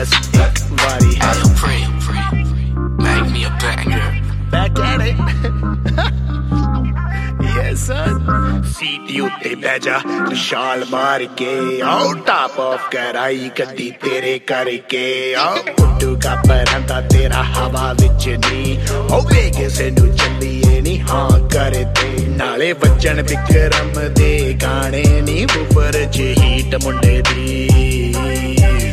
ਇੱਕ ਵਾਰੀ Make me a banger. back at it yes son seat ਉੱਤੇ ਬਹਿ ਜਾ ਨਿਸ਼ਾਲ ਮਾਰ ਕੇ ਆਓ ਟਾਪ ਆਫ ਕਰਾਈ ਗੱਡੀ ਤੇਰੇ ਕਰਕੇ ਆਓ ਉੱਡੂਗਾ ਪਰਾਂਦਾ ਤੇਰਾ ਹਵਾ ਵਿੱਚ ਨੀ ਹੋਵੇ ਕਿਸੇ ਨੂੰ ਚੱਲੀਏ ਨੀ ਹਾਂ ਕਰਦੇ ਨਾਲੇ ਵੱਜਣ ਵਿਕਰਮ ਦੇ ਗਾਣੇ ਨੀ ਉੱਪਰ ਚ ਹੀਟ ਮੁੰਡੇ ਦੀ